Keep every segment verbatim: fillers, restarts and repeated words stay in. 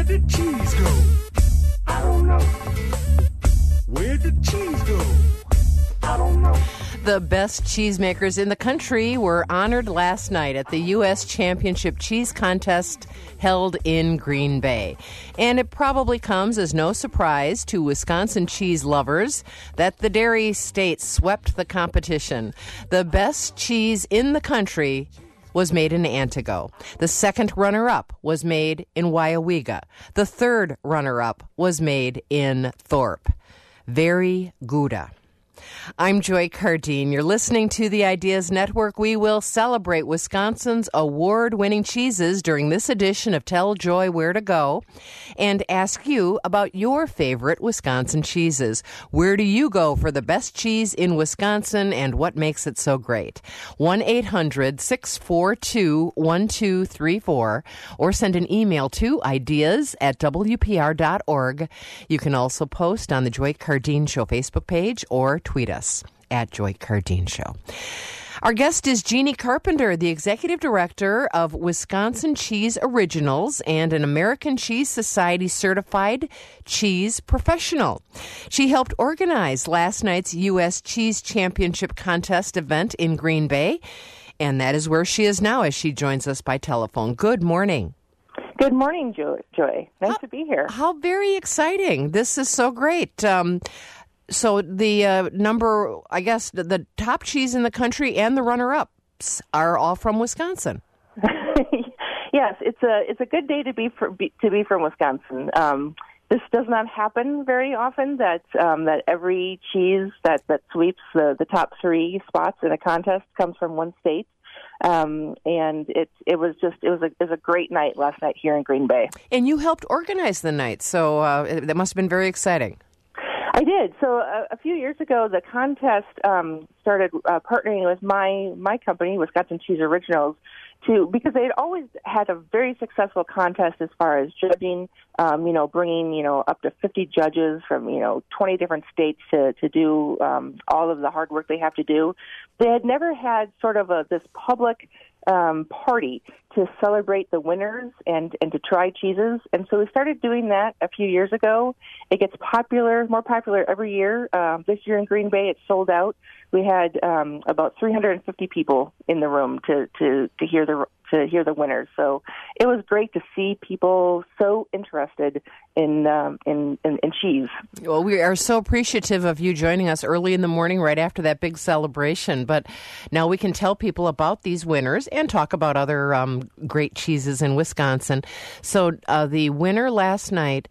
did cheese go? I don't know. Where did cheese go? I don't know. The best cheesemakers in the country were honored last night at the U S Championship Cheese Contest held in Green Bay. And it probably comes as no surprise to Wisconsin cheese lovers that the dairy state swept the competition. The best cheese in the country was made in Antigo. The second runner-up was made in Weyauwega. The third runner-up was made in Thorpe. Very Gouda. I'm Joy Cardine. You're listening to the Ideas Network. We will celebrate Wisconsin's award-winning cheeses during this edition of Tell Joy Where to Go and ask you about your favorite Wisconsin cheeses. Where do you go for the best cheese in Wisconsin and what makes it so great? one eight hundred six four two one two three four or send an email to ideas at w p r dot org. You can also post on the Joy Cardine Show Facebook page or tweet us at Joy Cardine Show. Our guest is Jeannie Carpenter, the Executive Director of Wisconsin Cheese Originals and an American Cheese Society certified cheese professional. She helped organize last night's U S Cheese Championship Contest event in Green Bay, and that is where she is now as she joins us by telephone. Good morning. Good morning, Joy. Joy. Nice how, to be here. How very exciting. This is so great. Um, So the uh, number, I guess, the, the top cheese in the country and the runner-ups are all from Wisconsin. Yes, it's a it's a good day to be, for, be to be from Wisconsin. Um, this does not happen very often. That um, that every cheese that, that sweeps the, the top three spots in a contest comes from one state. Um, and it it was just it was a it was a great night last night here in Green Bay. And you helped organize the night, so uh, that must have been very exciting. I did. So a, a few years ago, the contest um, started uh, partnering with my my company, Wisconsin Cheese Originals, to because they had always had a very successful contest as far as judging. Um, you know, bringing you know up to fifty judges from you know twenty different states to to do um, all of the hard work they have to do. They had never had sort of a this public um, party to celebrate the winners and, and to try cheeses. And so we started doing that a few years ago. It gets popular, more popular every year. Um, this year in Green Bay, it sold out. We had um, about three hundred fifty people in the room to, to, to hear the to hear the winners. So it was great to see people so interested in um, in, in, in cheese. Well, we are so appreciative of you joining us early in the morning right after that big celebration. But now we can tell people about these winners and talk about other um, great cheeses in Wisconsin. So uh, the winner last night,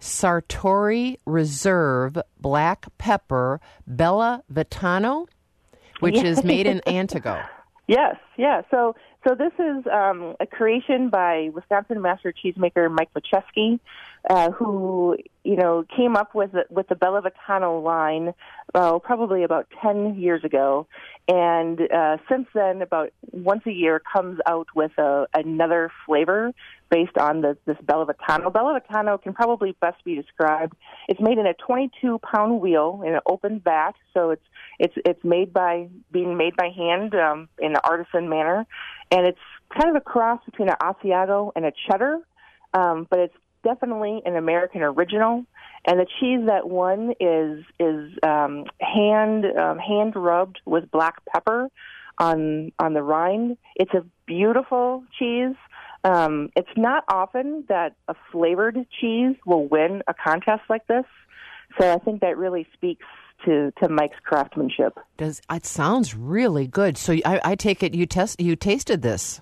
Sartori Reserve Black Pepper Bella Vitano, which Yeah. is made in Antigo. Yes, yeah. So so this is um, a creation by Wisconsin master cheesemaker Mike Macheski, uh, who you know came up with the, with the Bella Vitano line uh, probably about ten years ago, and uh, since then, about once a year, comes out with a, another flavor based on the, this Bella Vitano. Bella Vitano can probably best be described. It's made in a twenty-two pound wheel in an open vat, so it's it's it's made by being made by hand um, in an artisan manner, and it's kind of a cross between an Asiago and a cheddar, um, but it's definitely an American original. And the cheese that won is is um, hand um, hand rubbed with black pepper on on the rind. It's a beautiful cheese. Um, it's not often that a flavored cheese will win a contest like this, so I think that really speaks to, to Mike's craftsmanship. Does it sounds really good? So I, I take it you test you tasted this.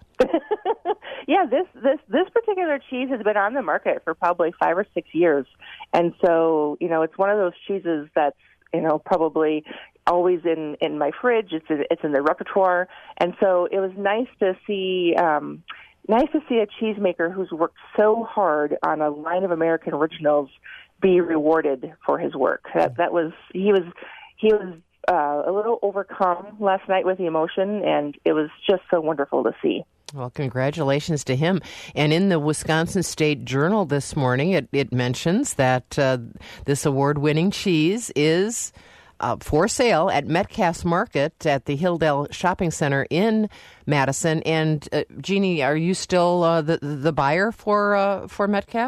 Yeah, this, this this particular cheese has been on the market for probably five or six years, and so you know it's one of those cheeses that's you know probably always in, in my fridge. It's in, it's in the repertoire, and so it was nice to see. Um, Nice to see a cheesemaker who's worked so hard on a line of American originals be rewarded for his work. That that was he was he was uh, a little overcome last night with the emotion, and it was just so wonderful to see. Well, congratulations to him. And in the Wisconsin State Journal this morning, it, it mentions that uh, this award-winning cheese is Uh, for sale at Metcalf's Market at the Hilldale Shopping Center in Madison. And uh, Jeannie, are you still uh, the the buyer for uh, for Metcalf's?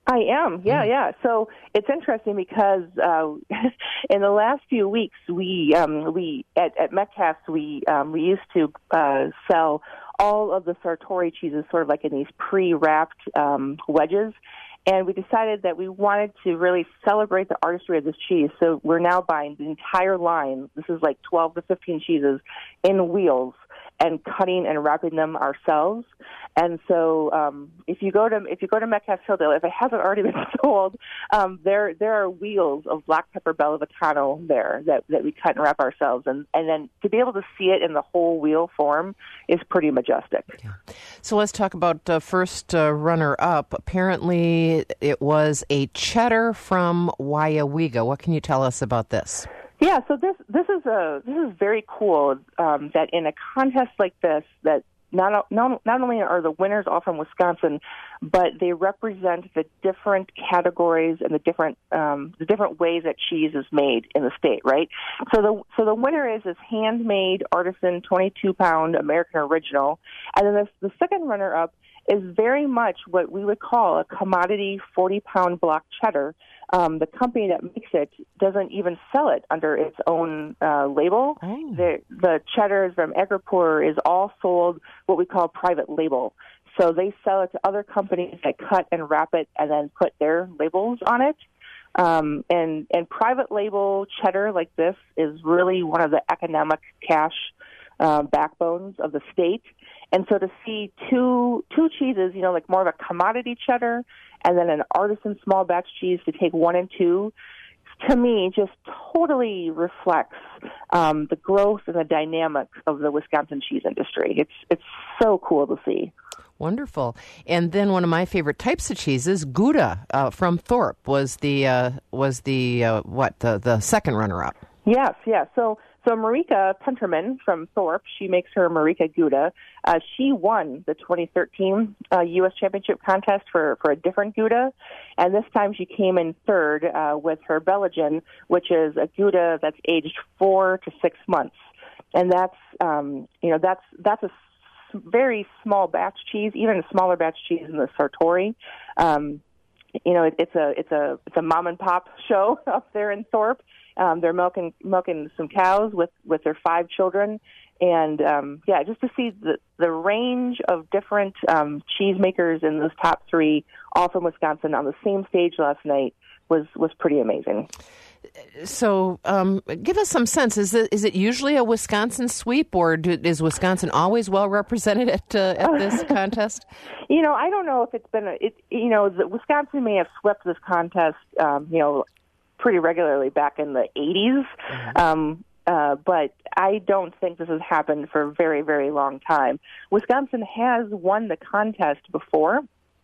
I am, yeah, mm. yeah. So it's interesting because uh, in the last few weeks, we um, we at, at Metcalfe's we um, we used to uh, sell all of the Sartori cheeses sort of like in these pre-wrapped um, wedges, and we decided that we wanted to really celebrate the artistry of this cheese. So we're now buying the entire line. This is like twelve to fifteen cheeses in wheels, and cutting and wrapping them ourselves. And so, um, if you go to if you go to Metcalfe's Hilldale, if it hasn't already been sold, um, there there are wheels of black pepper Bella Vicano there that, that we cut and wrap ourselves, and and then to be able to see it in the whole wheel form is pretty majestic. Yeah. So let's talk about uh, first uh, runner up. Apparently, it was a cheddar from Weyauwega. What can you tell us about this? Yeah, so this this is a this is very cool um, that in a contest like this, that not not not only are the winners all from Wisconsin, but they represent the different categories and the different um, the different ways that cheese is made in the state, right? So the so the winner is this handmade artisan twenty-two pound American original, and then the, the second runner up is very much what we would call a commodity forty pound block cheddar. Um, the company that makes it doesn't even sell it under its own uh, label. Oh. The, the cheddars from Agripur is all sold what we call private label. So they sell it to other companies that cut and wrap it and then put their labels on it. Um, and, and private label cheddar like this is really one of the economic cash uh, backbones of the state. And so to see two two cheeses, you know, like more of a commodity cheddar and then an artisan small batch cheese to take one and two, to me, just totally reflects um, the growth and the dynamics of the Wisconsin cheese industry. It's it's so cool to see. Wonderful. And then one of my favorite types of cheeses, Gouda uh, from Thorpe, was the uh, was the uh, what the the second runner up. Yes, yes. So. So Marika Penterman from Thorpe, she makes her Marika Gouda. Uh, she won the twenty thirteen uh, U S Championship contest for, for a different Gouda, and this time she came in third uh, with her Belgian, which is a Gouda that's aged four to six months, and that's um, you know that's that's a very small batch cheese, even a smaller batch cheese than the Sartori. Um, you know, it, it's a it's a it's a mom and pop show up there in Thorpe. Um, they're milking milking some cows with, with their five children, and um, yeah, just to see the the range of different um, cheesemakers in those top three, all from Wisconsin, on the same stage last night was was pretty amazing. So, um, give us some sense. Is it is it usually a Wisconsin sweep, or do, is Wisconsin always well represented at uh, at this contest? You know, I don't know if it's been a. It, you know, the, Wisconsin may have swept this contest. Um, you know. pretty regularly back in the eighties, mm-hmm. um, uh, but I don't think this has happened for a very, very long time. Wisconsin has won the contest before,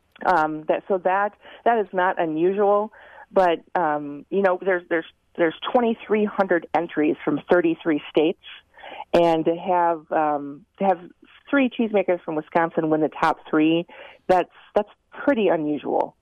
um, that so that that is not unusual. But um, you know, there's there's there's twenty-three hundred entries from thirty-three states, and to have um, to have three cheesemakers from Wisconsin win the top three, that's that's pretty unusual.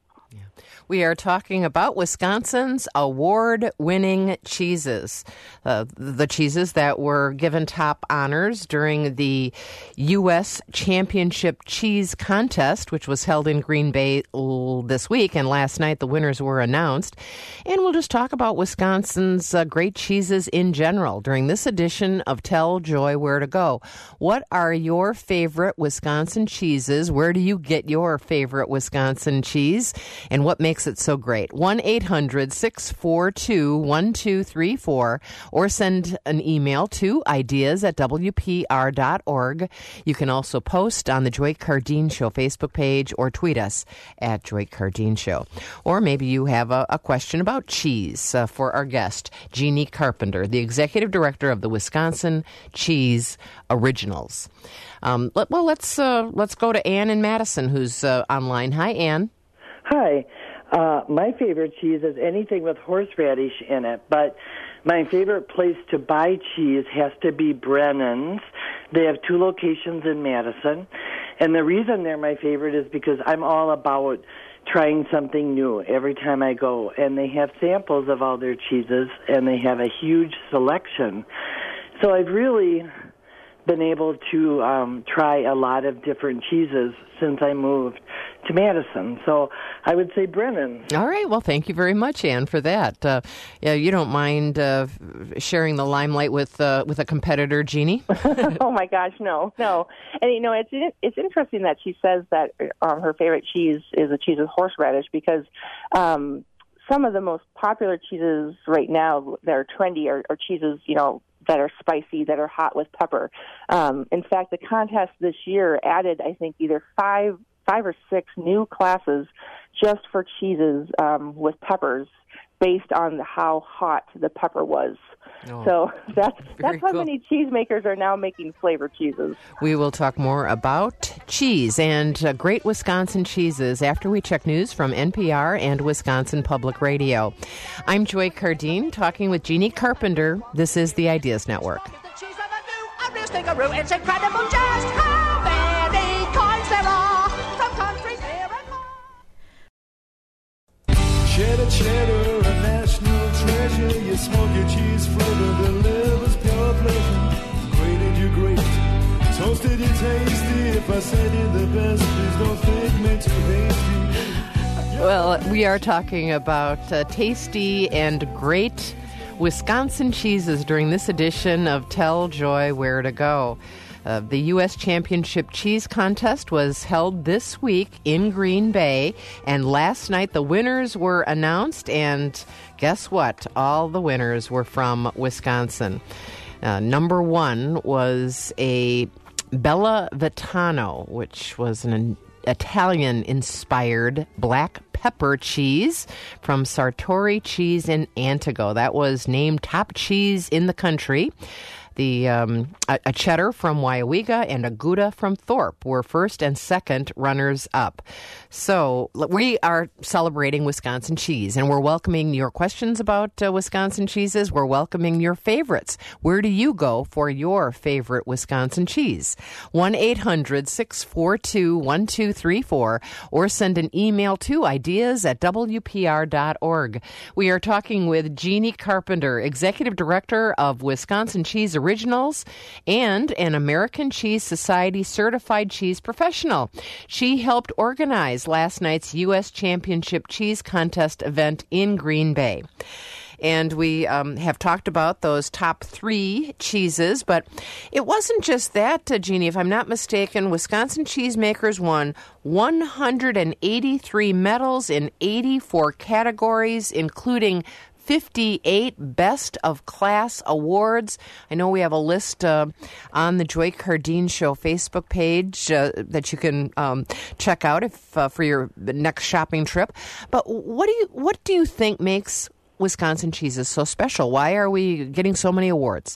We are talking about Wisconsin's award-winning cheeses, uh, the cheeses that were given top honors during the U S Championship Cheese Contest, which was held in Green Bay this week, and last night the winners were announced. And we'll just talk about Wisconsin's uh, great cheeses in general during this edition of Tell Joy Where to Go. What are your favorite Wisconsin cheeses? Where do you get your favorite Wisconsin cheese? And what makes it so great? one eight hundred six four two one two three four or send an email to ideas at w p r dot org. You can also post on the Joy Cardine Show Facebook page or tweet us at Joy Cardine Show. Or maybe you have a, a question about cheese uh, for our guest, Jeannie Carpenter, the Executive Director of the Wisconsin Cheese Originals. Um, let, well, let's uh, let's go to Ann in Madison, who's uh, online. Hi, Ann. Hi. Uh, my favorite cheese is anything with horseradish in it, but my favorite place to buy cheese has to be Brennan's. They have two locations in Madison, and the reason they're my favorite is because I'm all about trying something new every time I go, and they have samples of all their cheeses, and they have a huge selection. So I've really been able to um, try a lot of different cheeses since I moved to Madison. So I would say Brennan's. All right. Well, thank you very much, Ann, for that. Uh, yeah, you don't mind uh, sharing the limelight with uh, with a competitor, Jeannie? Oh my gosh, no, no. And you know, it's it's interesting that she says that um, her favorite cheese is a cheese with horseradish, because um, some of the most popular cheeses right now that are trendy are, are cheeses, you know, that are spicy, that are hot with pepper. Um, in fact, the contest this year added, I think, either five, five or six new classes just for cheeses um, with peppers, based on how hot the pepper was. Oh, so that's that's how cool. many cheesemakers are now making flavored cheeses. We will talk more about cheese and uh, great Wisconsin cheeses after we check news from N P R and Wisconsin Public Radio. I'm Joy Cardine, talking with Jeannie Carpenter. This is the Ideas Network. It's incredible just how many kinds there are from countries near and far. Cheddar, cheddar, a national treasure. Your smoky cheese flavor delivers pure pleasure. Grated, you great. Toasted, you tasty. If I said you're the best, please don't think me too hasty. Well, we are talking about uh, tasty and great Wisconsin cheeses during this edition of Tell Joy Where to Go. Uh, the U S Championship Cheese Contest was held this week in Green Bay, and last night the winners were announced, and guess what? All the winners were from Wisconsin. Uh, number one was a Bella Vitano, which was an Italian-inspired black pepper cheese from Sartori Cheese in Antigo. That was named top cheese in the country. The um, a, a cheddar from Waiawega and a Gouda from Thorpe were first and second runners-up. So we are celebrating Wisconsin cheese, and we're welcoming your questions about uh, Wisconsin cheeses. We're welcoming your favorites. Where do you go for your favorite Wisconsin cheese? one eight hundred six four two one two three four, or send an email to ideas at w p r dot org. We are talking with Jeannie Carpenter, Executive Director of Wisconsin Cheese Originals and an American Cheese Society certified cheese professional. She helped organize last night's U S Championship Cheese Contest event in Green Bay. And we um, have talked about those top three cheeses, but it wasn't just that, uh, Jeannie. If I'm not mistaken, Wisconsin cheesemakers won one hundred eighty-three medals in eighty-four categories, including fifty-eight Best of Class awards. I know we have a list uh, on the Joy Cardine Show Facebook page uh, that you can um, check out if uh, for your next shopping trip. But what do you what do you think makes Wisconsin cheeses so special? Why are we getting so many awards?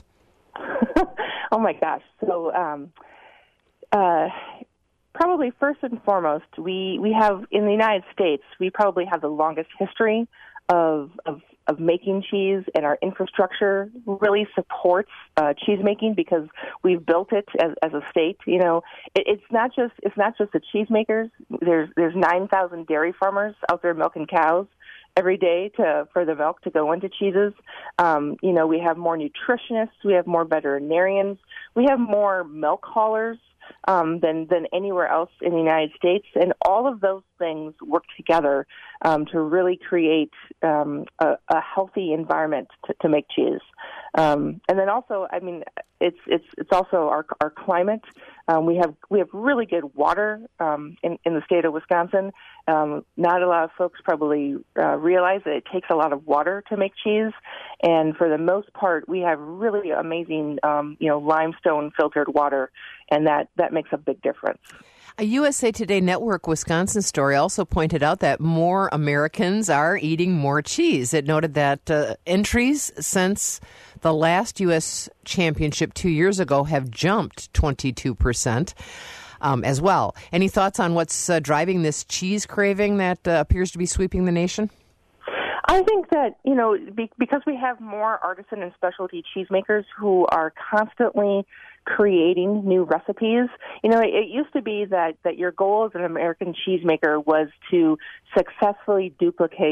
Oh my gosh! So, um, uh, probably first and foremost, we we have in the United States, we probably have the longest history of of of making cheese, and our infrastructure really supports uh, cheese making because we've built it as, as a state. You know, it, it's not just it's not just the cheesemakers. There's there's nine thousand dairy farmers out there milking cows every day to for the milk to go into cheeses. Um, you know, we have more nutritionists, we have more veterinarians, we have more milk haulers um, than than anywhere else in the United States, and all of those things work together um, to really create um, a, a healthy environment to, to make cheese. Um, and then also, I mean, it's it's it's also our our climate. Um, we have we have really good water um, in in the state of Wisconsin. Um, not a lot of folks probably uh, realize that it takes a lot of water to make cheese, and for the most part, we have really amazing um, you know limestone filtered water, and that that makes a big difference. A U S A Today Network Wisconsin story also pointed out that more Americans are eating more cheese. It noted that uh, entries since the last U S championship two years ago have jumped twenty-two percent um, as well. Any thoughts on what's uh, driving this cheese craving that uh, appears to be sweeping the nation? I think that, you know, be, because we have more artisan and specialty cheesemakers who are constantly creating new recipes. You know, it, it used to be that, that your goal as an American cheesemaker was to successfully duplicate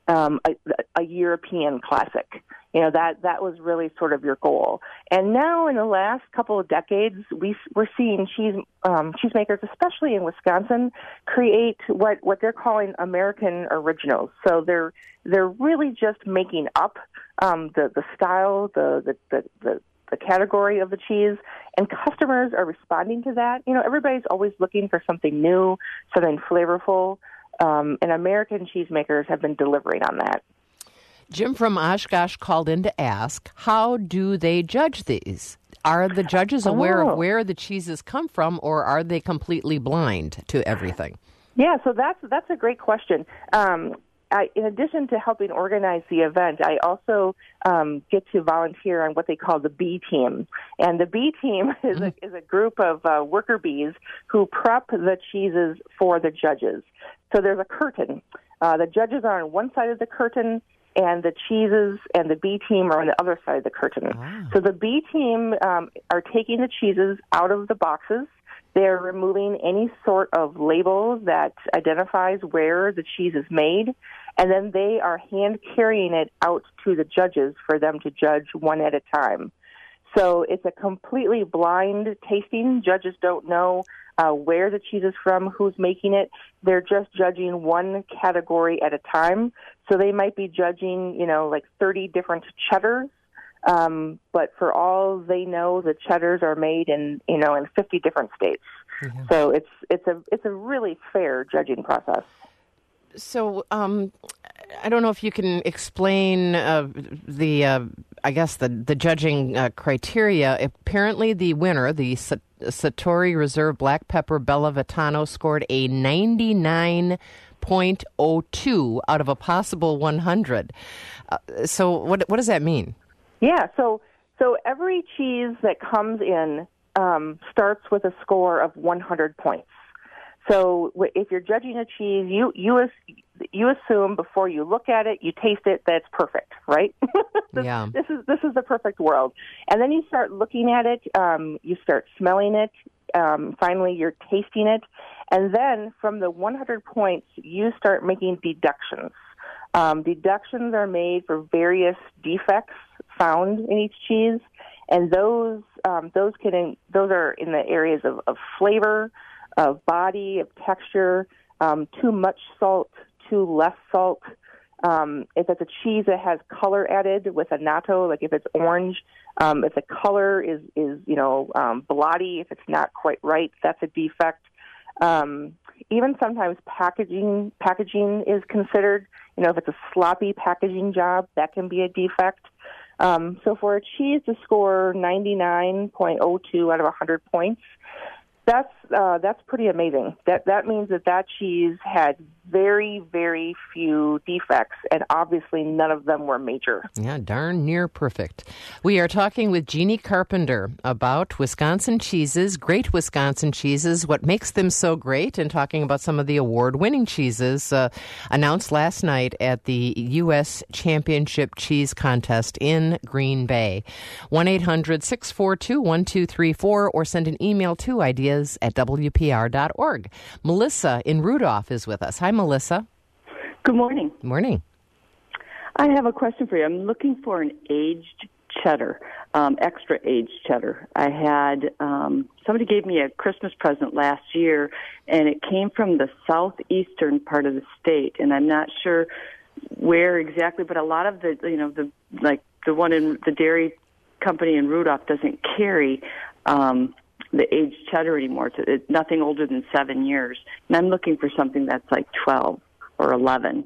um, a, a European classic. You know, that, that was really sort of your goal. And now in the last couple of decades, we, we're seeing cheese um, cheesemakers, especially in Wisconsin, create what, what they're calling American originals. So they're they're really just making up um, the, the style, the, the, the, the the category of the cheese, and customers are responding to that. You know, everybody's always looking for something new, something flavorful, um, and American cheesemakers have been delivering on that. Jim from Oshkosh called in to ask, how do they judge these? Are the judges aware Oh. of where the cheeses come from, or are they completely blind to everything? Yeah, so that's that's a great question. Um, I, in addition to helping organize the event, I also um, get to volunteer on what they call the bee team. And the bee team is a, is a group of uh, worker bees who prep the cheeses for the judges. So there's a curtain. Uh, the judges are on one side of the curtain, and the cheeses and the bee team are on the other side of the curtain. Ah. So the bee team um, are taking the cheeses out of the boxes. They're removing any sort of label that identifies where the cheese is made, and then they are hand carrying it out to the judges for them to judge one at a time. So it's a completely blind tasting. Judges don't know uh, where the cheese is from, who's making it. They're just judging one category at a time. So they might be judging, you know, like thirty different cheddars. Um, but for all they know, the cheddars are made in, you know, in fifty different states. Mm-hmm. So it's it's a it's a really fair judging process. So um, I don't know if you can explain uh, the, uh, I guess, the, the judging uh, criteria. Apparently the winner, the Sa- Satori Reserve Black Pepper Bella Vitano, scored a ninety-nine point oh two out of a possible one hundred. Uh, so what what does that mean? Yeah, so so every cheese that comes in um, starts with a score of one hundred points. So if you're judging a cheese, you you you assume before you look at it, you taste it, that it's perfect, right? this, Yeah. This is this is the perfect world, and then you start looking at it, um, you start smelling it, um, finally you're tasting it, and then from the one hundred points, you start making deductions. Um, deductions are made for various defects found in each cheese, and those um, those can those are in the areas of, of flavor, of body, of texture, um, too much salt, too less salt. Um, if it's a cheese that has color added with a natto, like if it's orange, um, if the color is is you know um, blotty, if it's not quite right, that's a defect. Um, even sometimes packaging packaging is considered. You know, if it's a sloppy packaging job, that can be a defect. Um, so for a cheese to score ninety-nine point oh two out of one hundred points, that's uh, that's pretty amazing. That that means that that cheese had very, very few defects, and obviously none of them were major. Yeah, darn near perfect. We are talking with Jeannie Carpenter about Wisconsin cheeses, great Wisconsin cheeses, what makes them so great, and talking about some of the award-winning cheeses uh, announced last night at the U S Championship Cheese Contest in Green Bay. one eight hundred six four two one two three four or send an email to ideas at w p r dot org. Melissa in Rudolph is with us. Hi, Melissa. Good morning. Morning. I have a question for you. I'm looking for an aged cheddar, um, extra aged cheddar. I had um, somebody gave me a Christmas present last year, and it came from the southeastern part of the state, and I'm not sure where exactly, but a lot of the, you know, the like the one in the dairy company in Rudolph doesn't carry um, the aged cheddar anymore. It's, it's nothing older than seven years, and I'm looking for something that's like twelve or eleven.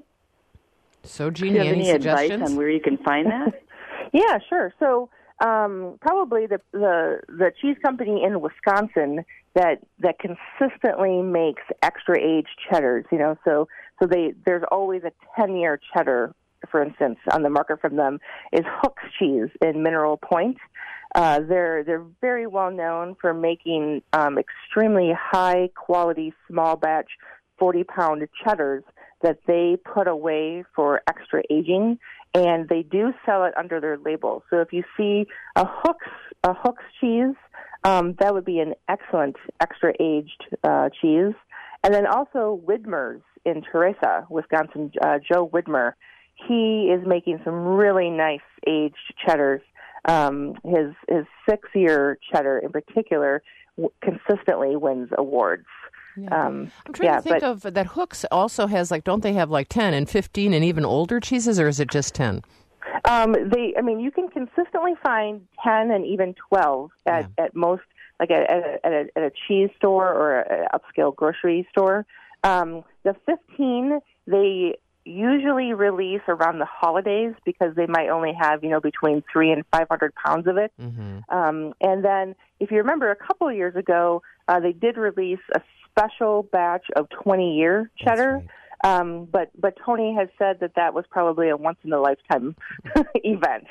So, Do you Jeannie, have any any advice suggestions? on where you can find that? Yeah, sure. So um, probably the, the the cheese company in Wisconsin that that consistently makes extra aged cheddars. You know, so so they there's always a ten year cheddar, for instance, on the market from them is Hook's Cheese in Mineral Point. Uh, they're they're very well known for making um, extremely high quality small batch forty pound cheddars that they put away for extra aging, and they do sell it under their label. So if you see a Hook's a Hook's cheese, um, that would be an excellent extra aged uh, cheese. And then also Widmer's in Teresa, Wisconsin. Uh, Joe Widmer, he is making some really nice aged cheddars. Um, his his six-year cheddar in particular w- consistently wins awards. Yeah. Um, I'm trying yeah, to think but, of that. Hooks also has like, don't they have like ten and fifteen and even older cheeses, or is it just ten? Um, they, I mean, you can consistently find ten and even twelve at, Yeah. at most, like at, at, a, at, a, at a cheese store or an upscale grocery store. Um, the fifteen, they usually release around the holidays because they might only have, you know, between three and five hundred pounds of it. Mm-hmm. Um, and then, if you remember, a couple of years ago, uh, they did release a special batch of twenty-year cheddar. That's right. Um, but but Tony has said that that was probably a once in a lifetime event.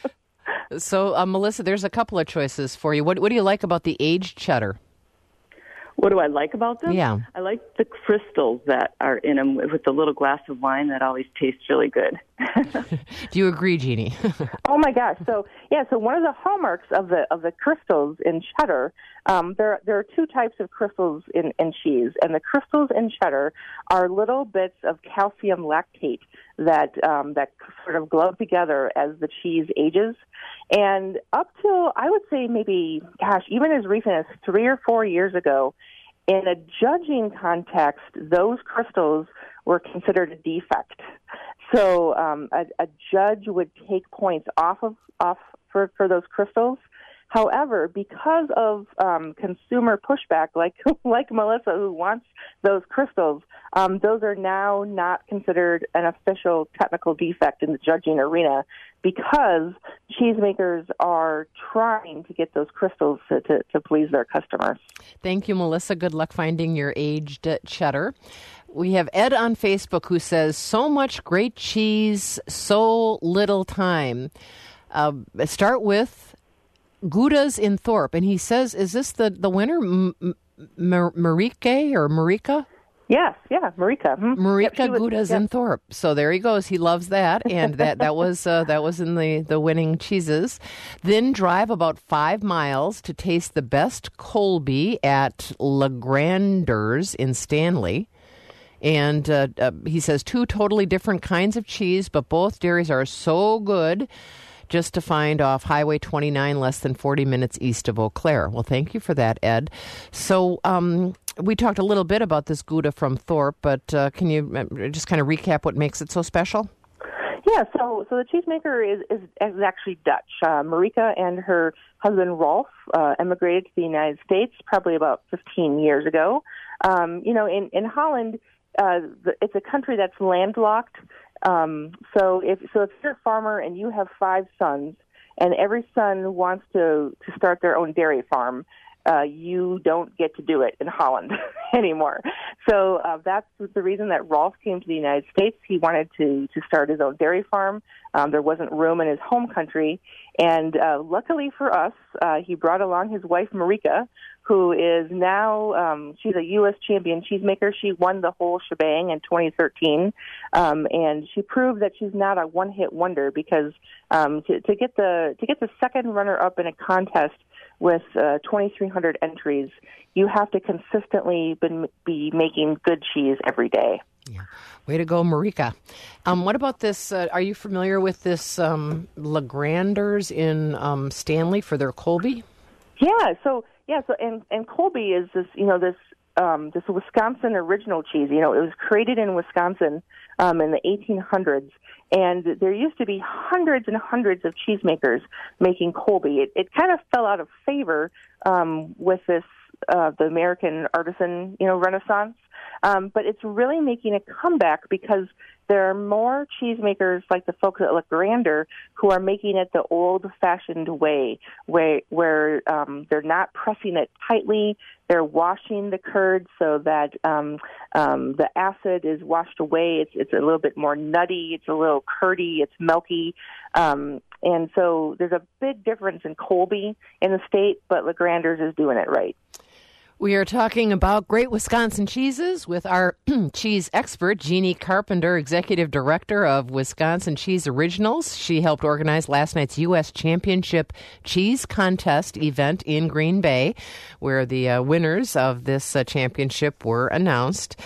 So, uh, Melissa, there's a couple of choices for you. What what do you like about the aged cheddar? What do I like about them? Yeah. I like the crystals that are in them with the little glass of wine. That always tastes really good. Do you agree, Jeannie? Oh my gosh! So yeah, so one of the hallmarks of the of the crystals in cheddar, um, there there are two types of crystals in, in cheese, and the crystals in cheddar are little bits of calcium lactate that um, that sort of glove together as the cheese ages. And up till I would say maybe, gosh, even as recent as three or four years ago, in a judging context, those crystals were considered a defect. So um, a, a judge would take points off of off for, for those crystals. However, because of um, consumer pushback, like like Melissa, who wants those crystals, um, those are now not considered an official technical defect in the judging arena because cheesemakers are trying to get those crystals to, to, to please their customers. Thank you, Melissa. Good luck finding your aged cheddar. We have Ed on Facebook who says, so much great cheese, so little time. Uh, start with Gouda's in Thorpe. And he says, is this the, the winner, M- M- Marike or Marika? Yes, yeah, Marika. Mm-hmm. Marika Yep, she was- Gouda's yep. in Thorpe. So there he goes. He loves that, and that that was uh, that was in the, the winning cheeses. Then drive about five miles to taste the best Colby at Legranders in Stanley. And uh, uh, he says two totally different kinds of cheese, but both dairies are so good. Just to find off Highway twenty-nine, less than forty minutes east of Eau Claire. Well, thank you for that, Ed. So um, we talked a little bit about this Gouda from Thorpe, but uh, can you just kind of recap what makes it so special? Yeah, so so the cheesemaker is, is, is actually Dutch. Uh, Marika and her husband Rolf uh, emigrated to the United States probably about fifteen years ago. Um, you know, in, in Holland, uh, the, it's a country that's landlocked. Um, so if so, if you're a farmer and you have five sons, and every son wants to, to start their own dairy farm, uh, you don't get to do it in Holland anymore. So uh, that's the reason that Rolf came to the United States. He wanted to, to start his own dairy farm. Um, there wasn't room in his home country. And uh, luckily for us, uh, he brought along his wife, Marika, who is now, um, she's a U S champion cheesemaker. She won the whole shebang in twenty thirteen. Um, and she proved that she's not a one-hit wonder because um, to, to get the to get the second runner-up in a contest with uh, twenty-three hundred entries, you have to consistently been, be making good cheese every day. Yeah. Way to go, Marika. Um, what about this? Uh, are you familiar with this um, Legranders in um, Stanley for their Colby? Yeah, so yeah, so and, and Colby is this, you know, this um, this Wisconsin original cheese. You know, it was created in Wisconsin um, in the eighteen hundreds, and there used to be hundreds and hundreds of cheesemakers making Colby. It, it kind of fell out of favor um, with this uh, the American artisan, you know, renaissance. Um, but it's really making a comeback because there are more cheesemakers like the folks at Legrander who are making it the old-fashioned way, where where um, they're not pressing it tightly. They're washing the curd so that um, um, the acid is washed away. It's it's a little bit more nutty. It's a little curdy. It's milky. Um, and so there's a big difference in Colby in the state, but Legranders is doing it right. We are talking about great Wisconsin cheeses with our cheese expert, Jeannie Carpenter, Executive Director of Wisconsin Cheese Originals. She helped organize last night's U S Championship Cheese Contest event in Green Bay, where the uh, winners of this uh, championship were announced.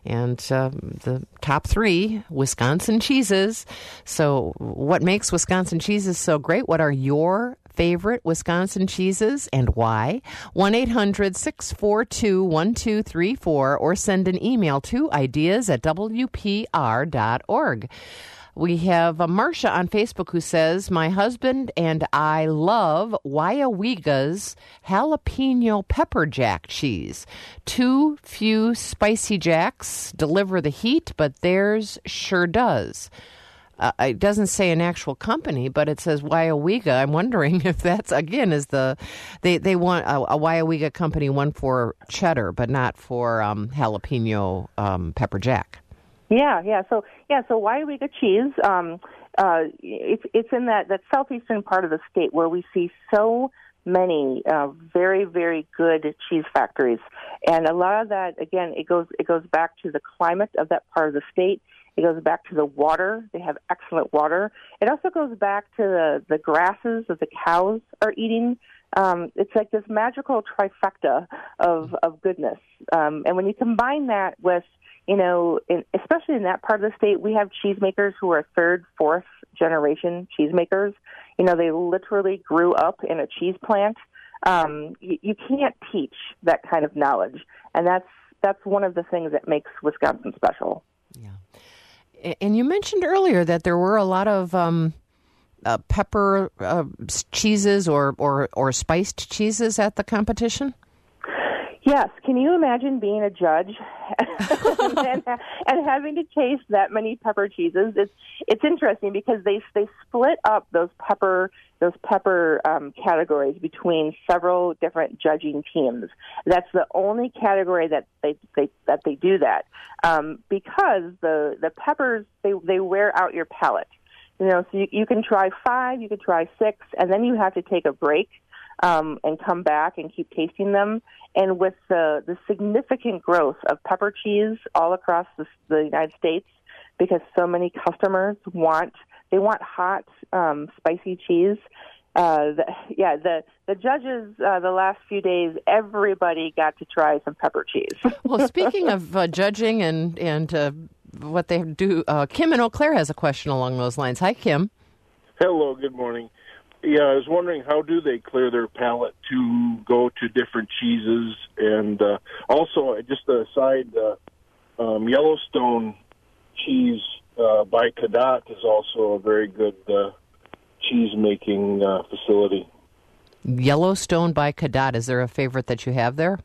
And uh, the top three, Wisconsin cheeses. So what makes Wisconsin cheeses so great? What are your favorite Wisconsin cheeses and why? one eight hundred six four two one two three four or send an email to ideas at w p r dot org. We have uh, Marcia on Facebook who says, my husband and I love Waiawega's jalapeno pepper jack cheese. Too few spicy jacks deliver the heat, but theirs sure does. Uh, it doesn't say an actual company, but it says Waiawega. I'm wondering if that's, again, is the, they, they want a, a Waiawega company, one for cheddar, but not for um, jalapeno um, pepper jack. Yeah, yeah. So yeah, so Waiawega cheese. Um, uh, it's it's in that, that southeastern part of the state where we see so many uh, very very good cheese factories, and a lot of that again it goes it goes back to the climate of that part of the state. It goes back to the water. They have excellent water. It also goes back to the the grasses that the cows are eating. Um, it's like this magical trifecta of of goodness, um, and when you combine that with You know, in, especially in that part of the state, we have cheesemakers who are third, fourth generation cheesemakers. You know, they literally grew up in a cheese plant. Um, you, you can't teach that kind of knowledge, and that's that's one of the things that makes Wisconsin special. Yeah, and you mentioned earlier that there were a lot of um, uh, pepper uh, cheeses or, or or spiced cheeses at the competition. Yes. Can you imagine being a judge and, and having to taste that many pepper cheeses? It's it's interesting because they they split up those pepper those pepper um, categories between several different judging teams. That's the only category that they, they that they do that um, because the the peppers they they wear out your palate. You know, so you, you can try five, you can try six, and then you have to take a break. Um, and come back and keep tasting them. And with the, the significant growth of pepper cheese all across the, the United States, because so many customers want they want hot, um, spicy cheese. Uh, the, yeah, the the judges uh, the last few days, everybody got to try some pepper cheese. Well, speaking of uh, judging and and uh, what they do, uh, Kim in Eau Claire has a question along those lines. Hi, Kim. Hello. Good morning. Yeah, I was wondering, how do they clear their palate to go to different cheeses? And uh, also, just a side, uh, um, Yellowstone cheese uh, by Cadott is also a very good uh, cheese-making uh, facility. Yellowstone by Cadott, is there a favorite that you have there?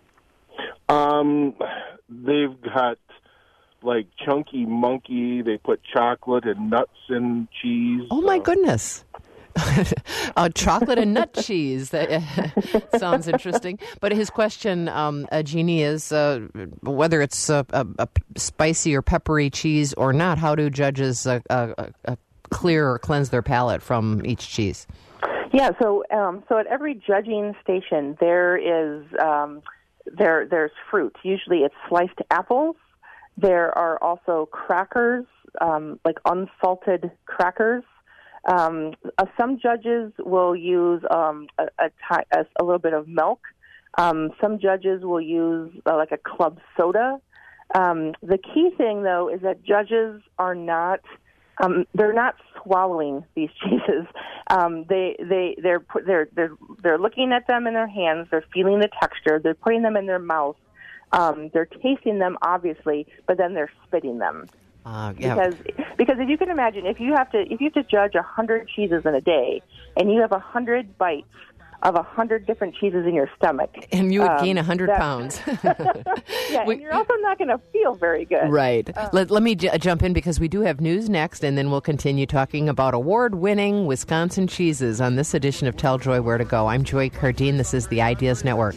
Um, they've got, like, Chunky Monkey. They put chocolate and nuts in cheese. Oh, my uh, goodness. uh, chocolate and nut cheese. That uh, sounds interesting. But his question, um, uh, Jeannie, is uh, whether it's a, a, a spicy or peppery cheese or not, how do judges uh, uh, uh, clear or cleanse their palate from each cheese? Yeah, so um, so at every judging station, there is um, there there's fruit. Usually it's sliced apples. There are also crackers, um, like unsalted crackers. Um, uh, some judges will use um, a, a, t- a, a little bit of milk. Um, some judges will use uh, like a club soda. Um, the key thing, though, is that judges are not um, they're not swallowing these cheeses. Um, they they they're they're they're they're looking at them in their hands. They're feeling the texture. They're putting them in their mouth. Um, they're tasting them, obviously, but then they're spitting them. Uh, yeah. Because because if you can imagine, if you have to if you have to judge a hundred cheeses in a day, and you have a hundred bites of a hundred different cheeses in your stomach, and you would um, gain a hundred pounds. Yeah, we, and you're also not going to feel very good. Right. Um, let let me j- jump in because we do have news next, and then we'll continue talking about award-winning Wisconsin cheeses on this edition of Tell Joy Where to Go. I'm Joy Cardine. This is the Ideas Network.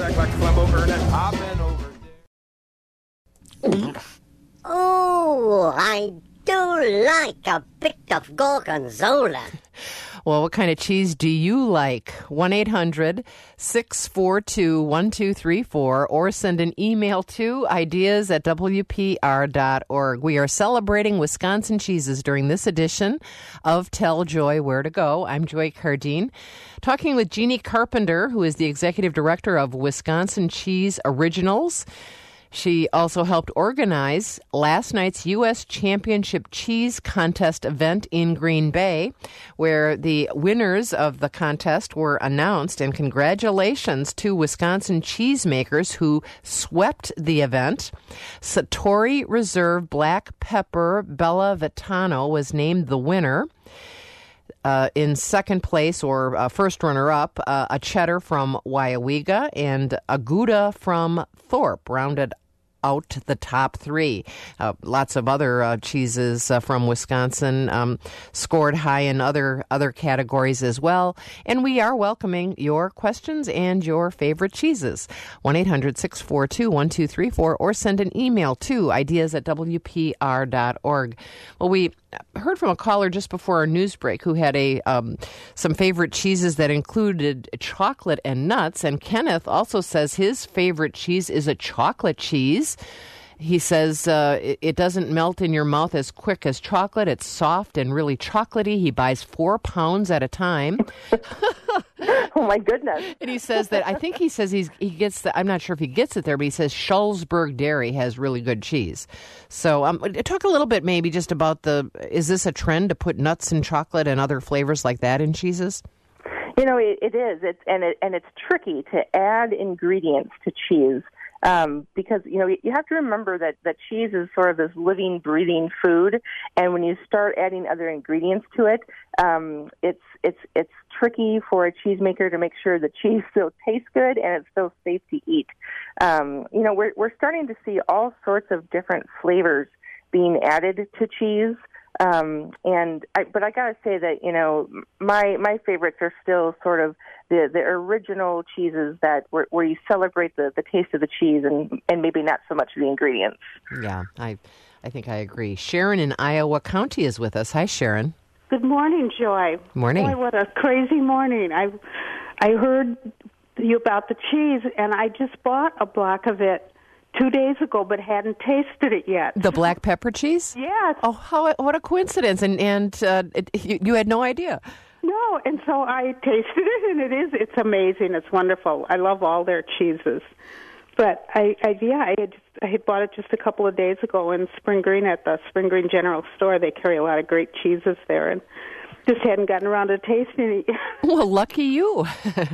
Oh, I do like a bit of gorgonzola. Well, what kind of cheese do you like? one eight hundred six four two one two three four or send an email to ideas at w p r dot org. We are celebrating Wisconsin cheeses during this edition of Tell Joy Where to Go. I'm Joy Cardine, talking with Jeannie Carpenter, who is the executive director of Wisconsin Cheese Originals. She also helped organize last night's U S Championship Cheese Contest event in Green Bay, where the winners of the contest were announced. And congratulations to Wisconsin cheesemakers who swept the event. Satori Reserve Black Pepper Bella Vitano was named the winner. Uh, in second place, or uh, first runner-up, uh, a cheddar from Waiawega and a Gouda from Thorpe rounded out the top three. Uh, lots of other uh, cheeses uh, from Wisconsin um, scored high in other other categories as well. And we are welcoming your questions and your favorite cheeses. one eight hundred six four two one two three four or send an email to ideas at w p r dot org. Well, we heard from a caller just before our news break who had a um, some favorite cheeses that included chocolate and nuts. And Kenneth also says his favorite cheese is a chocolate cheese. He says uh, it, it doesn't melt in your mouth as quick as chocolate. It's soft and really chocolatey. He buys four pounds at a time. Oh, my goodness. And he says that, I think he says he's, he gets the, I'm not sure if he gets it there, but he says Schulzberg Dairy has really good cheese. So um, talk a little bit maybe just about the, is this a trend to put nuts and chocolate and other flavors like that in cheeses? You know, it, it is. It's, and, it, and it's tricky to add ingredients to cheese. Um, because, you know, you have to remember that, that cheese is sort of this living, breathing food, and when you start adding other ingredients to it, um, it's it's it's tricky for a cheesemaker to make sure the cheese still tastes good and it's still safe to eat. Um, you know, we're we're starting to see all sorts of different flavors being added to cheese. Um, and I, but I gotta say that, you know, my my favorites are still sort of the, the original cheeses that where, where you celebrate the, the taste of the cheese and, and maybe not so much the ingredients. Yeah, I I think I agree. Sharon in Iowa County is with us. Hi, Sharon. Good morning, Joy. Morning. Boy, what a crazy morning. I I heard you about the cheese, and I just bought a block of it two days ago, but hadn't tasted it yet. The black pepper cheese? Yes. Oh, how what a coincidence! And and uh, it, you, you had no idea. No, and so I tasted it, and it is it's amazing. It's wonderful. I love all their cheeses. But I, I yeah, I had just, I had bought it just a couple of days ago in Spring Green at the Spring Green General Store. They carry a lot of great cheeses there, and just hadn't gotten around to tasting it. Well, lucky you.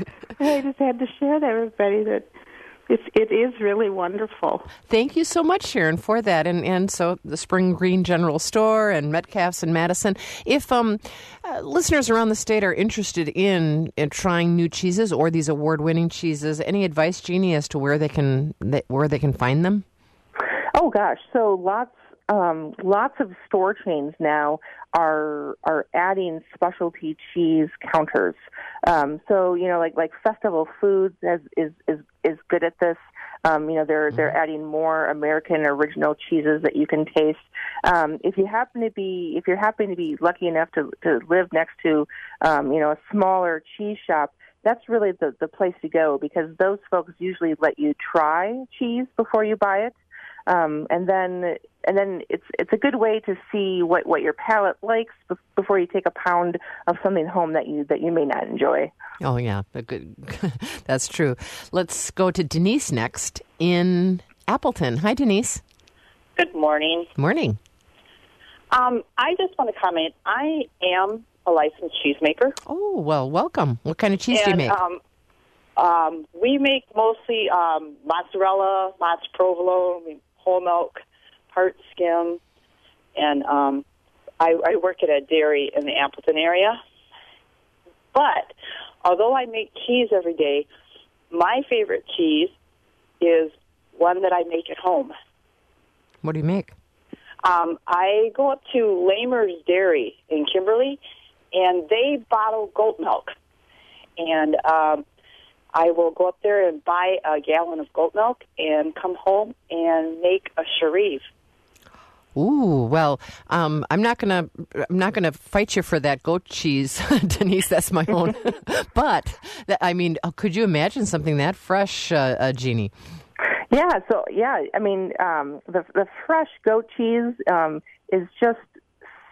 I just had to share that with everybody that. It's, it is really wonderful. Thank you so much, Sharon, for that. And and so the Spring Green General Store and Metcalf's in Madison. If um, uh, listeners around the state are interested in, in trying new cheeses or these award-winning cheeses, any advice, Jeannie, as to where they can where they can find them? Oh gosh, so lots um, lots of store chains now are are adding specialty cheese counters. Um, so you know, like like Festival Foods has, is is is good at this. Um, you know, they're they're adding more American original cheeses that you can taste. Um, if you happen to be if you're happen to be lucky enough to to live next to um, you know a smaller cheese shop, that's really the the place to go, because those folks usually let you try cheese before you buy it. Um, and then, and then it's it's a good way to see what, what your palate likes before you take a pound of something home that you that you may not enjoy. Oh yeah, good. That's true. Let's go to Denise next in Appleton. Hi, Denise. Good morning. Morning. Um, I just want to comment. I am a licensed cheesemaker. Oh well, welcome. What kind of cheese and, do you make? Um, um, we make mostly um, mozzarella, Mott's provolone, whole milk, part skim, and um, I, I work at a dairy in the Appleton area. But although I make cheese every day, my favorite cheese is one that I make at home. What do you make? Um, I go up to Lamer's Dairy in Kimberly, and they bottle goat milk. And um, I will go up there and buy a gallon of goat milk and come home and make a chareve. Ooh, well, um, I'm not gonna, I'm not gonna fight you for that goat cheese, Denise. That's my own. But that, I mean, could you imagine something that fresh, uh, uh, Jeannie? Yeah. So yeah, I mean, um, the the fresh goat cheese um, is just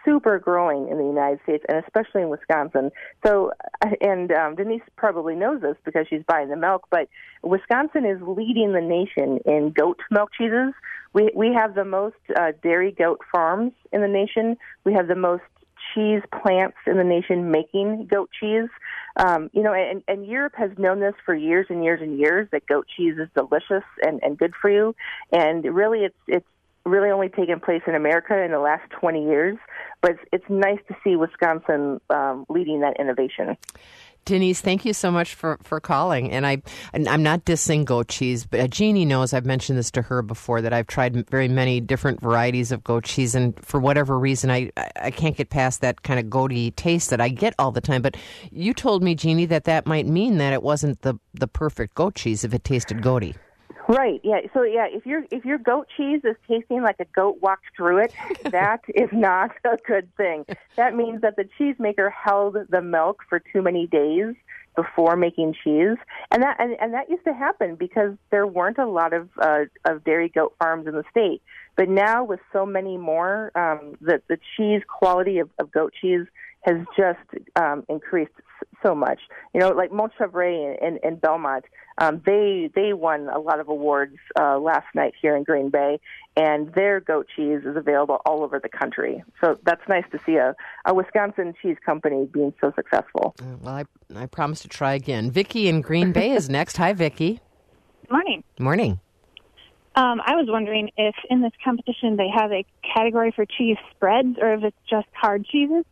super growing in the United States, and especially in Wisconsin. So, and um, Denise probably knows this because she's buying the milk, but Wisconsin is leading the nation in goat milk cheeses. We we have the most uh, dairy goat farms in the nation. We have the most cheese plants in the nation making goat cheese. Um, you know, and, and Europe has known this for years and years and years, that goat cheese is delicious and, and good for you. And really, it's it's really only taken place in America in the last twenty years. But it's, it's nice to see Wisconsin um, leading that innovation. Denise, thank you so much for, for calling. And I, and I'm not dissing goat cheese, but Jeannie knows, I've mentioned this to her before, that I've tried very many different varieties of goat cheese. And for whatever reason, I, I can't get past that kind of goaty taste that I get all the time. But you told me, Jeannie, that that might mean that it wasn't the, the perfect goat cheese if it tasted goaty. Right. Yeah. So yeah, if your if your goat cheese is tasting like a goat walked through it, that is not a good thing. That means that the cheesemaker held the milk for too many days before making cheese, and that and, and that used to happen because there weren't a lot of uh, of dairy goat farms in the state. But now, with so many more, um, the the cheese quality of, of goat cheese has just um, increased so much. You know, like Montchevre and, and Belmont, um, they they won a lot of awards uh, last night here in Green Bay, and their goat cheese is available all over the country. So that's nice to see a, a Wisconsin cheese company being so successful. Well, I, I promise to try again. Vicki in Green Bay is next. Hi, Vicki. Morning. Morning. Um, I was wondering if in this competition they have a category for cheese spreads or if it's just hard cheeses.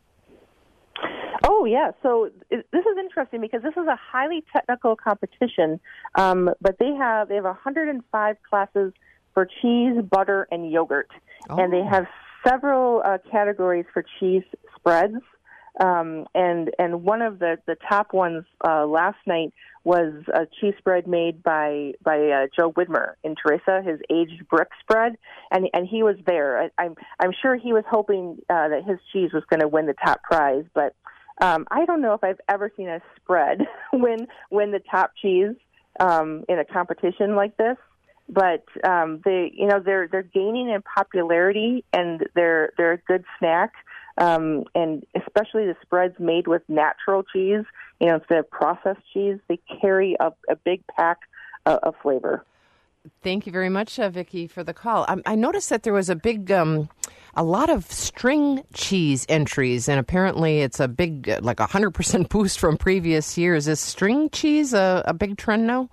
Oh, yeah. So it, this is interesting because this is a highly technical competition, um, but they have they have one hundred five classes for cheese, butter, and yogurt. Oh. And they have several uh, categories for cheese spreads. Um, and and one of the, the top ones uh, last night was a cheese spread made by by uh, Joe Widmer in Teresa, his aged brick spread, and and he was there. I, I'm I'm sure he was hoping uh, that his cheese was going to win the top prize, but um, I don't know if I've ever seen a spread win win the top cheese um, in a competition like this. But um, they, you know, they're they're gaining in popularity, and they're they're a good snack. Um, and especially the spreads made with natural cheese, you know, instead of processed cheese, they carry a, a big pack uh, of flavor. Thank you very much, uh, Vicki, for the call. I, I noticed that there was a big, um, a lot of string cheese entries, and apparently it's a big, uh, like a hundred percent boost from previous years. Is string cheese a, a big trend now?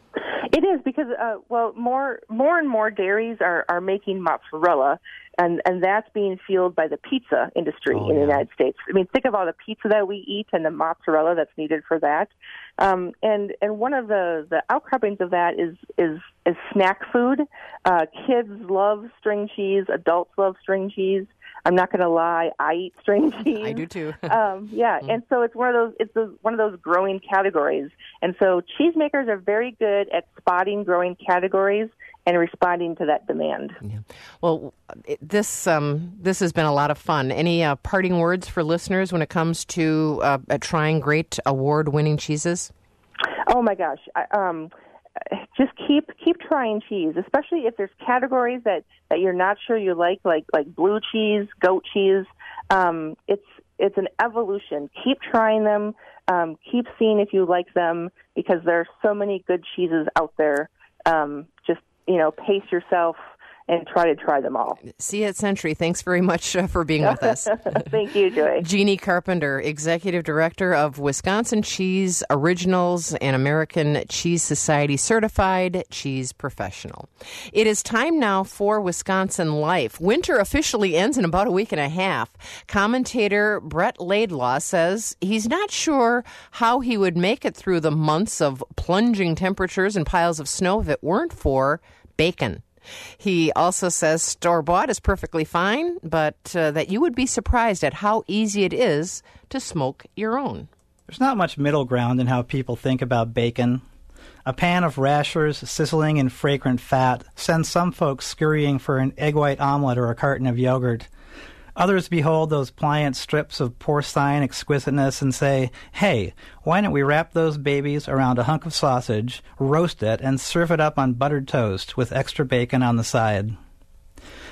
It is because, uh, well, more more and more dairies are, are making mozzarella, and, and that's being fueled by the pizza industry oh, in the yeah. United States. I mean, think of all the pizza that we eat and the mozzarella that's needed for that. Um, and and one of the, the outcroppings of that is is, is snack food. Uh, kids love string cheese. Adults love string cheese. I'm not going to lie, I eat string cheese. I do too. um, yeah, mm. and so it's one of those it's a, one of those growing categories. And so cheesemakers are very good at spotting growing categories and responding to that demand. Yeah. Well, it, this um, this has been a lot of fun. Any uh, parting words for listeners when it comes to uh, trying great award-winning cheeses? Oh my gosh. I, um, Just keep keep trying cheese, especially if there's categories that, that you're not sure you like, like like blue cheese, goat cheese. Um, it's it's an evolution. Keep trying them. Um, keep seeing if you like them, because there are so many good cheeses out there. Um, just you know, pace yourself and try to try them all. See you at Century. Thanks very much uh, for being with us. Thank you, Joy. Jeannie Carpenter, Executive Director of Wisconsin Cheese Originals and American Cheese Society Certified Cheese Professional. It is time now for Wisconsin Life. Winter officially ends in about a week and a half. Commentator Brett Laidlaw says he's not sure how he would make it through the months of plunging temperatures and piles of snow if it weren't for bacon. He also says store-bought is perfectly fine, but uh, that you would be surprised at how easy it is to smoke your own. There's not much middle ground in how people think about bacon. A pan of rashers sizzling in fragrant fat sends some folks scurrying for an egg white omelet or a carton of yogurt. Others behold those pliant strips of porcine exquisiteness and say, hey, why don't we wrap those babies around a hunk of sausage, roast it, and serve it up on buttered toast with extra bacon on the side?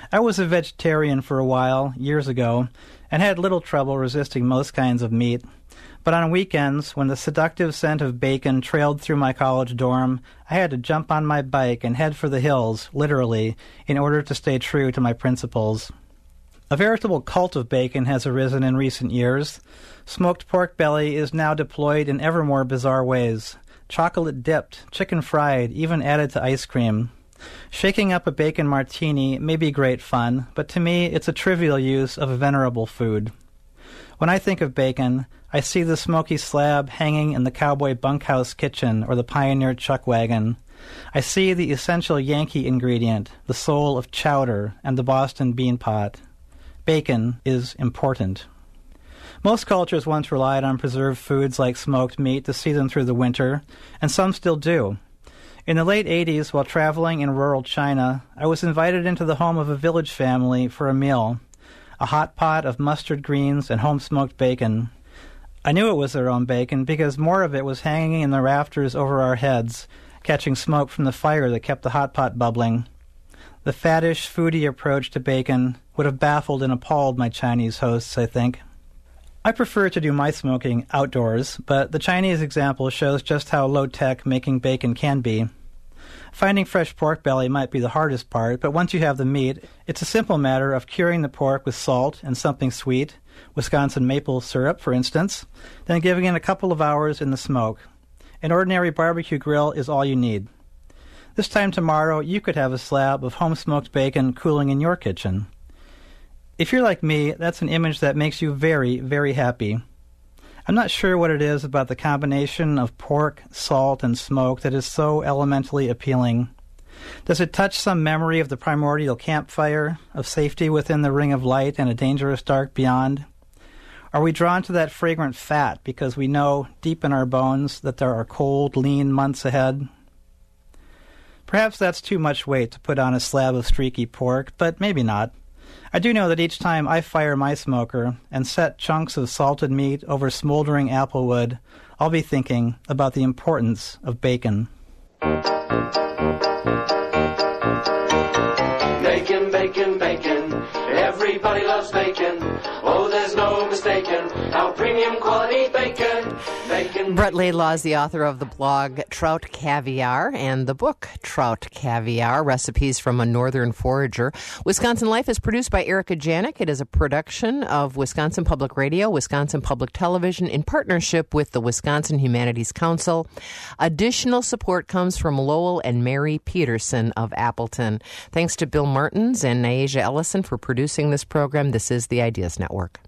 I was a vegetarian for a while, years ago, and had little trouble resisting most kinds of meat. But on weekends, when the seductive scent of bacon trailed through my college dorm, I had to jump on my bike and head for the hills, literally, in order to stay true to my principles. A veritable cult of bacon has arisen in recent years. Smoked pork belly is now deployed in ever more bizarre ways. Chocolate dipped, chicken fried, even added to ice cream. Shaking up a bacon martini may be great fun, but to me it's a trivial use of a venerable food. When I think of bacon, I see the smoky slab hanging in the cowboy bunkhouse kitchen or the pioneer chuck wagon. I see the essential Yankee ingredient, the soul of chowder and the Boston bean pot. Bacon is important. Most cultures once relied on preserved foods like smoked meat to see them through the winter, and some still do. In the late eighties, while traveling in rural China, I was invited into the home of a village family for a meal, a hot pot of mustard greens and home-smoked bacon. I knew it was their own bacon because more of it was hanging in the rafters over our heads, catching smoke from the fire that kept the hot pot bubbling. The fattish, foodie approach to bacon would have baffled and appalled my Chinese hosts, I think. I prefer to do my smoking outdoors, but the Chinese example shows just how low-tech making bacon can be. Finding fresh pork belly might be the hardest part, but once you have the meat, it's a simple matter of curing the pork with salt and something sweet, Wisconsin maple syrup, for instance, then giving it a couple of hours in the smoke. An ordinary barbecue grill is all you need. This time tomorrow, you could have a slab of home-smoked bacon cooling in your kitchen. If you're like me, that's an image that makes you very, very happy. I'm not sure what it is about the combination of pork, salt, and smoke that is so elementally appealing. Does it touch some memory of the primordial campfire, of safety within the ring of light and a dangerous dark beyond? Are we drawn to that fragrant fat because we know deep in our bones that there are cold, lean months ahead? Perhaps that's too much weight to put on a slab of streaky pork, but maybe not. I do know that each time I fire my smoker and set chunks of salted meat over smoldering apple wood, I'll be thinking about the importance of bacon. Bacon, bacon, bacon. Everybody loves bacon. Oh, there's no mistaking how premium quality bacon. Bacon. Brett Laidlaw is the author of the blog Trout Caviar and the book Trout Caviar, Recipes from a Northern Forager. Wisconsin Life is produced by Erica Janik. It is a production of Wisconsin Public Radio, Wisconsin Public Television in partnership with the Wisconsin Humanities Council. Additional support comes from Lowell and Mary Peterson of Appleton. Thanks to Bill Martins and Naisha Ellison for producing this program. This is the Ideas Network.